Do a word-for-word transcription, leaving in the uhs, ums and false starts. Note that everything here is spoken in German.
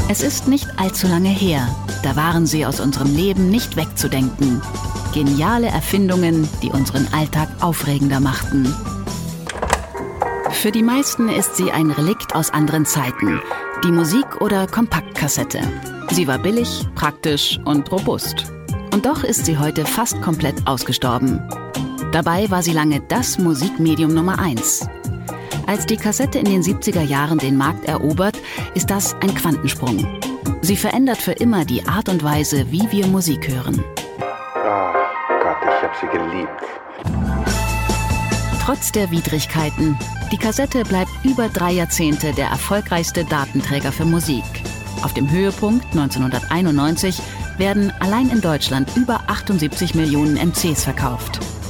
Es ist nicht allzu lange her, da waren sie aus unserem Leben nicht wegzudenken. Geniale Erfindungen, die unseren Alltag aufregender machten. Für die meisten ist sie ein Relikt aus anderen Zeiten, die Musik- oder Kompaktkassette. Sie war billig, praktisch und robust. Und doch ist sie heute fast komplett ausgestorben. Dabei war sie lange das Musikmedium Nummer eins. Als die Kassette in den siebziger Jahren den Markt erobert, ist das ein Quantensprung. Sie verändert für immer die Art und Weise, wie wir Musik hören. Oh Gott, ich hab sie geliebt. Trotz der Widrigkeiten, die Kassette bleibt über drei Jahrzehnte der erfolgreichste Datenträger für Musik. Auf dem Höhepunkt neunzehnhunderteinundneunzig werden allein in Deutschland über achtundsiebzig Millionen M Cs verkauft.